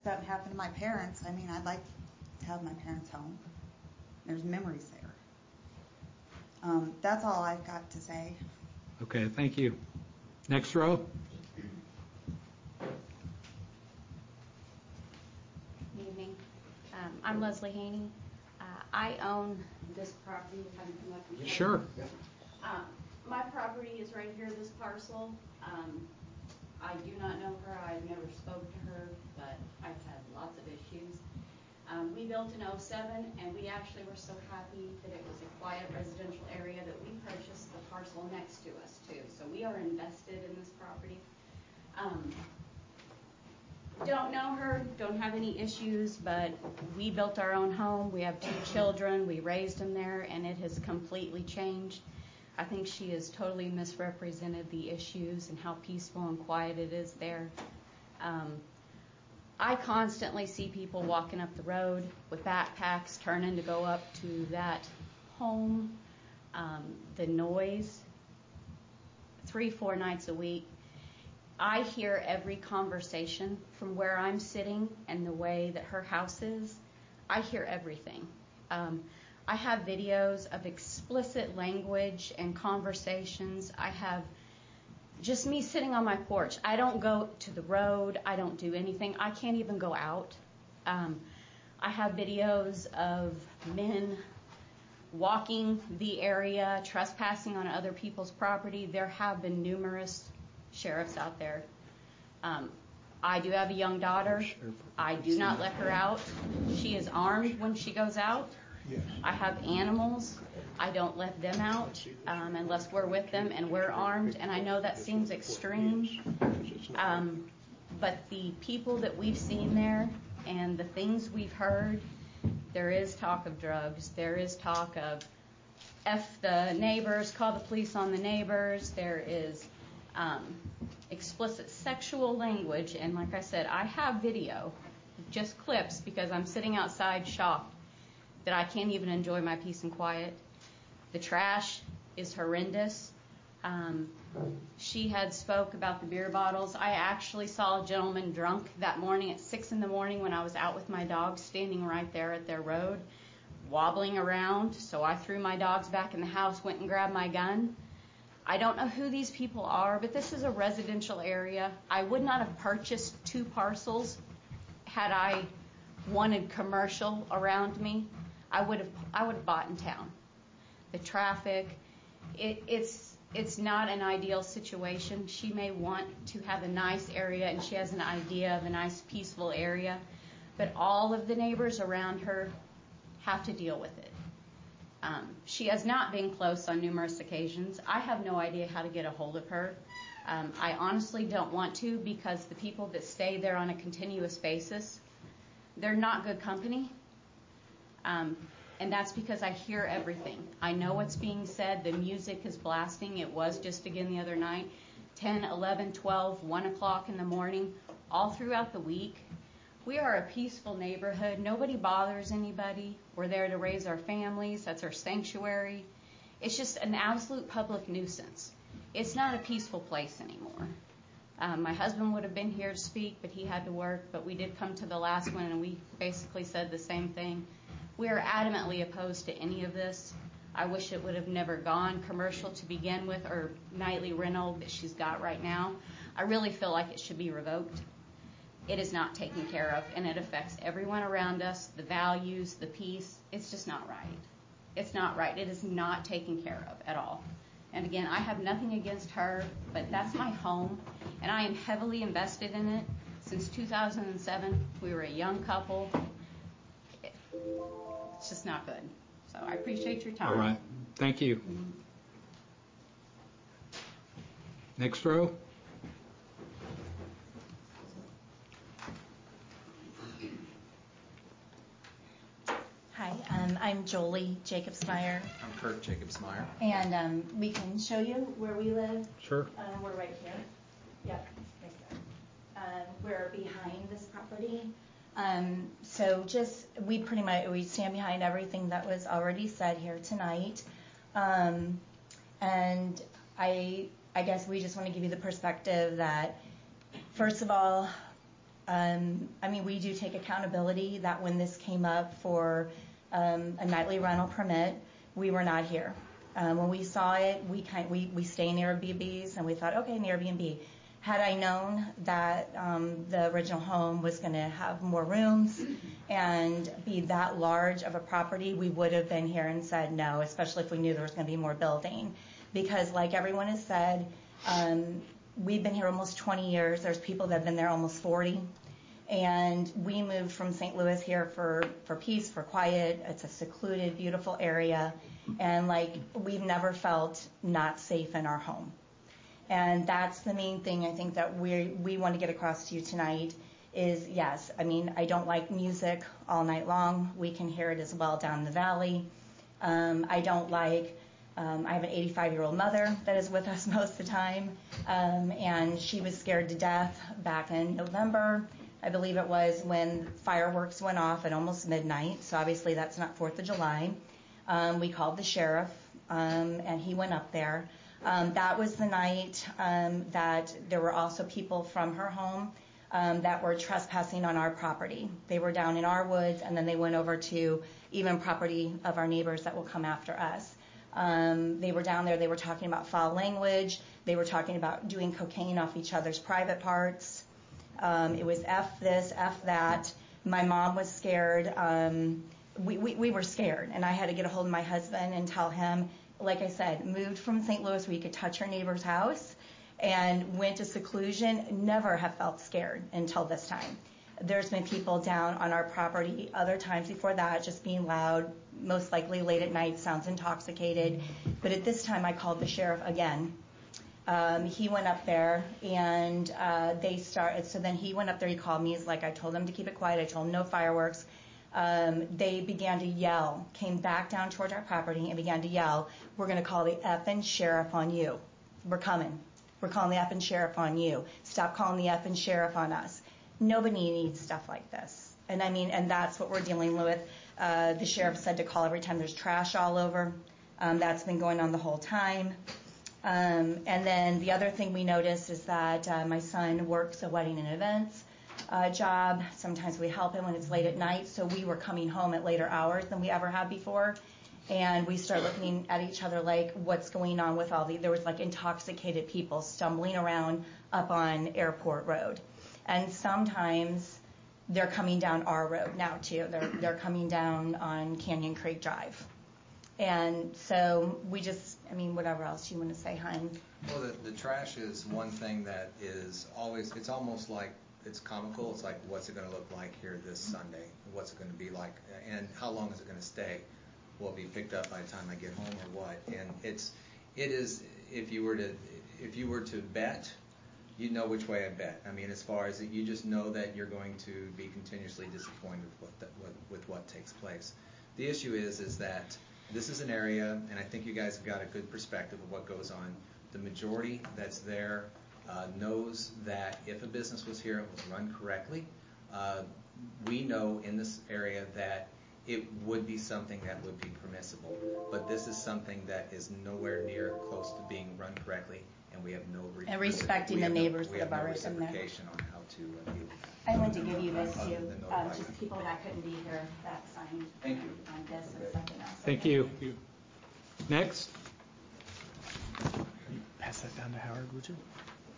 something happened to my parents, I mean, I'd like to have my parents home. There's memories there. That's all I've got to say. Okay, thank you. Next row. Good evening. I'm Leslie Haney. I own this property. If I can come up and Sure. My property is right here, this parcel. I do not know her. I've never spoken to her, but I've had lots of issues. We built in '07, and we actually were so happy that it was a quiet residential area that we purchased the parcel next to us, too. So we are invested in this property. Don't know her, don't have any issues, but we built our own home. We have 2 children. We raised them there, and it has completely changed. I think she has totally misrepresented the issues and how peaceful and quiet it is there. I constantly see people walking up the road with backpacks turning to go up to that home. The noise, 3-4 nights a week. I hear every conversation from where I'm sitting and the way that her house is. I hear everything. I have videos of explicit language and conversations. I have just me sitting on my porch. I don't go to the road. I don't do anything. I can't even go out. I have videos of men walking the area, trespassing on other people's property. There have been numerous sheriffs out there. I do have a young daughter. I do not let her out. She is armed when she goes out. I have animals. I don't let them out unless we're with them and we're armed. And I know that seems extreme, but the people that we've seen there and the things we've heard, there is talk of drugs. There is talk of F the neighbors, call the police on the neighbors. There is explicit sexual language. And like I said, I have video, just clips, because I'm sitting outside shocked that I can't even enjoy my peace and quiet. The trash is horrendous. She had spoke about the beer bottles. I actually saw a gentleman drunk that morning at 6 in the morning when I was out with my dogs, standing right there at their road, wobbling around. So I threw my dogs back in the house, went and grabbed my gun. I don't know who these people are, but this is a residential area. I would not have purchased 2 parcels had I wanted commercial around me. I would have bought in town. The traffic, it's not an ideal situation. She may want to have a nice area, and she has an idea of a nice peaceful area, but all of the neighbors around her have to deal with it. She has not been close on numerous occasions. I have no idea how to get a hold of her. I honestly don't want to, because the people that stay there on a continuous basis, they're not good company. And that's because I hear everything. I know what's being said. The music is blasting. It was just again the other night, 10, 11, 12, 1 o'clock in the morning, all throughout the week. We are a peaceful neighborhood. Nobody bothers anybody. We're there to raise our families. That's our sanctuary. It's just an absolute public nuisance. It's not a peaceful place anymore. My husband would have been here to speak, but he had to work. But we did come to the last one, and we basically said the same thing. We are adamantly opposed to any of this. I wish it would have never gone commercial to begin with, or nightly rental that she's got right now. I really feel like it should be revoked. It is not taken care of, and it affects everyone around us, the values, the peace. It's just not right. It's not right. It is not taken care of at all. And again, I have nothing against her, but that's my home, and I am heavily invested in it. Since 2007, we were a young couple. It's just not good. So I appreciate your time. All right. Thank you. Next row. Hi, I'm Jolie Jacobsmeyer. I'm Kurt Jacobsmeyer. And we can show you where we live. Sure. We're right here. Yep, right there. We're behind this property. So just, we stand behind everything that was already said here tonight. And I guess we just want to give you the perspective that, first of all, We do take accountability that when this came up for a nightly rental permit, we were not here. When we saw it, we stay in Airbnbs, and we thought, okay, an Airbnb. Had I known that the original home was going to have more rooms and be that large of a property, we would have been here and said no, especially if we knew there was going to be more building. Because like everyone has said, we've been here almost 20 years. There's people that have been there almost 40. And we moved from St. Louis here for peace, for quiet. It's a secluded, beautiful area. And we've never felt not safe in our home. And that's the main thing I think that we want to get across to you tonight is, yes, I don't like music all night long. We can hear it as well down the valley. I don't like, I have an 85-year-old mother that is with us most of the time, and she was scared to death back in November, I believe it was, when fireworks went off at almost midnight. So obviously that's not 4th of July. We called the sheriff, and he went up there. That was the night that there were also people from her home that were trespassing on our property. They were down in our woods, and then they went over to even property of our neighbors that will come after us. They were down there. They were talking about foul language. They were talking about doing cocaine off each other's private parts. It was F this, F that. My mom was scared. We were scared, and I had to get a hold of my husband and tell him, like I said, moved from St. Louis where you could touch your neighbor's house and went to seclusion, never have felt scared until this time. There's been people down on our property other times before that, just being loud, most likely late at night, sounds intoxicated. But at this time, I called the sheriff again. He went up there, and they started. So then he went up there. He called me. He's like, I told them to keep it quiet. I told them no fireworks. They began to yell, came back down towards our property and began to yell, we're going to call the effing sheriff on you. We're coming. We're calling the effing sheriff on you. Stop calling the effing sheriff on us. Nobody needs stuff like this. And that's what we're dealing with. The sheriff said to call every time there's trash all over. That's been going on the whole time. And then the other thing we noticed is that my son works a wedding and events job. Sometimes we help him when it's late at night, so we were coming home at later hours than we ever had before. And we started looking at each other like, what's going on with there was intoxicated people stumbling around up on Airport Road. And sometimes they're coming down our road now too. They're coming down on Canyon Creek Drive. And so we just, whatever else you want to say, Hein? Well, the trash is one thing that is always, it's almost like, it's comical. It's like, what's it going to look like here this Sunday? What's it going to be like? And how long is it going to stay? Will it be picked up by the time I get home or what? And it is, if you were to bet, you'd know which way I bet. As far as you just know that you're going to be continuously disappointed with what takes place. The issue is that this is an area, and I think you guys have got a good perspective of what goes on. The majority that's there knows that if a business was here, it was run correctly. We know in this area that it would be something that would be permissible, but this is something that is nowhere near close to being run correctly, and we have no and respecting the neighbors that are right in there. Reciprocation on how to deal with that. I want to give you this too, just people that couldn't be here that signed. Thank you. On this and something else. Thank you. Next. Pass that down to Howard, would you?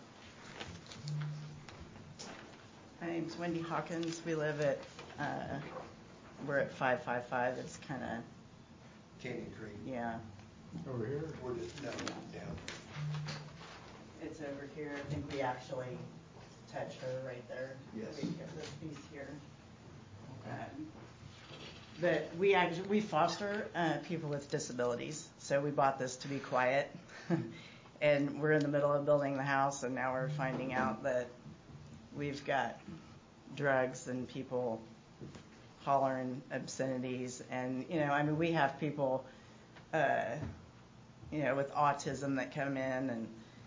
My name's Wendy Hawkins. We live at, we're at 555. It's kind of, Canyon Creek. yeah. Over here? We're just, no, down. It's over here. I think we actually touch her right there. Yes. We get this piece here. But we foster people with disabilities. So we bought this to be quiet. And we're in the middle of building the house, and now we're finding out that we've got drugs and people hollering obscenities. And, we have people, with autism that come in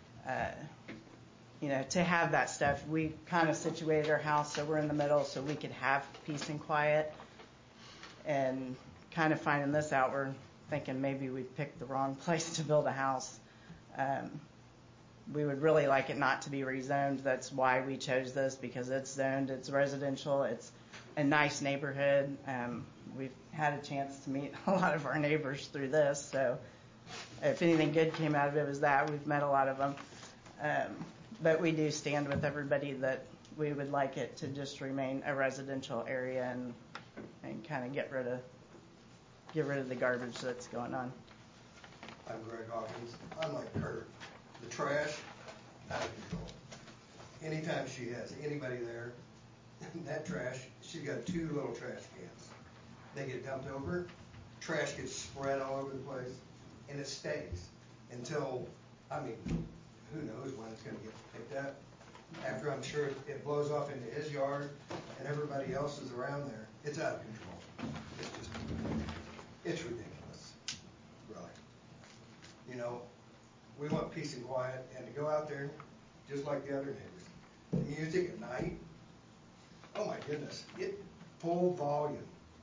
and, to have that stuff. We kind of situated our house so we're in the middle so we could have peace and quiet. And kind of finding this out, we're thinking maybe we picked the wrong place to build a house. we would really like it not to be rezoned. That's why we chose this, because it's zoned, it's residential, it's a nice neighborhood. We've had a chance to meet a lot of our neighbors through this, so if anything good came out of it was that. We've met a lot of them. But we do stand with everybody that we would like it to just remain a residential area and kind of get rid of the garbage that's going on. I'm Greg Hawkins. I'm like Kurt. The trash, out of control. Anytime she has anybody there, that trash, she's got 2 little trash cans. They get dumped over, trash gets spread all over the place, and it stays until, I mean, who knows when it's going to get picked up. After I'm sure it blows off into his yard and everybody else is around there, it's out of control. It's ridiculous, really. You know, we want peace and quiet, and to go out there, just like the other neighbors. The music at night, oh my goodness, full volume.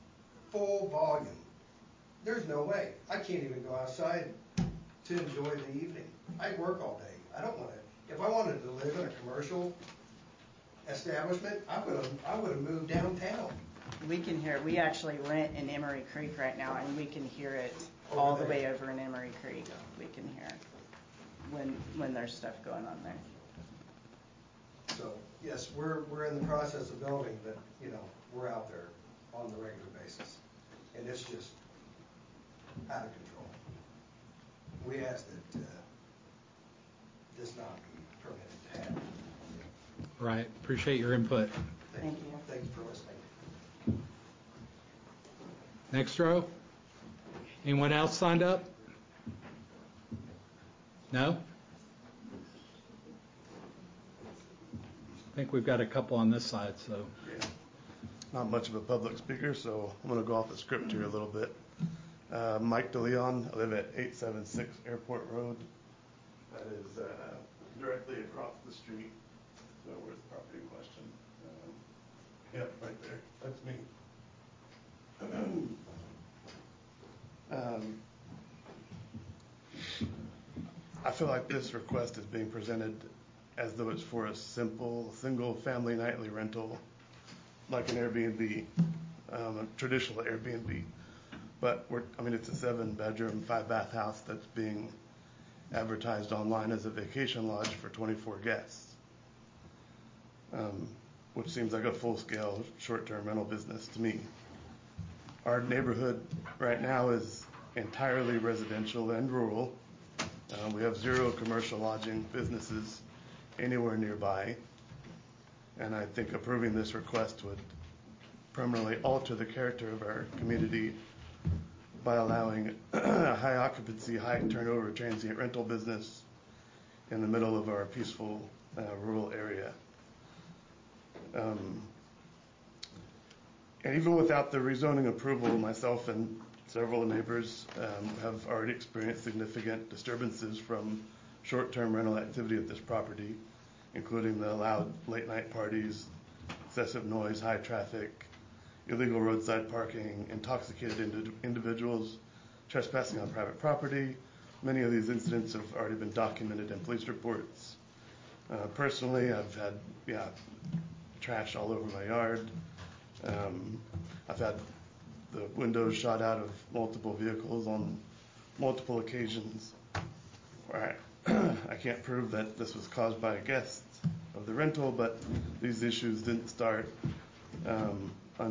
There's no way. I can't even go outside to enjoy the evening. I work all day. I don't want to. If I wanted to live in a commercial establishment, I would have moved downtown. We can hear it. We actually rent in Emery Creek right now, and we can hear it all the way over in Emery Creek. We can hear it when there's stuff going on there. So yes, we're in the process of building, but you know, we're out there on the regular basis, and it's just out of control. We ask that this not be permitted to happen. Right. Appreciate your input. Thank you. Thank you for listening. Next row. Anyone else signed up? No? I think we've got a couple on this side, so. Not much of a public speaker, so I'm going to go off the script here a little bit. Mike DeLeon. I live at 876 Airport Road. That is directly across the street. So where's the property in question? Yep, right there. That's me. I feel like this request is being presented as though it's for a simple single-family nightly rental, like an Airbnb, a traditional Airbnb. But it's a 7-bedroom, 5-bath house that's being advertised online as a vacation lodge for 24 guests, which seems like a full-scale short-term rental business to me. Our neighborhood right now is entirely residential and rural. We have 0 commercial lodging businesses anywhere nearby, and I think approving this request would permanently alter the character of our community by allowing a high occupancy, high turnover transient rental business in the middle of our peaceful rural area. And even without the rezoning approval, myself and several neighbors have already experienced significant disturbances from short-term rental activity at this property, including the loud late-night parties, excessive noise, high traffic, illegal roadside parking, intoxicated individuals trespassing on private property. Many of these incidents have already been documented in police reports. Personally, I've had trash all over my yard. I've had the windows shot out of multiple vehicles on multiple occasions. Where I can't prove that this was caused by a guest of the rental, but these issues didn't start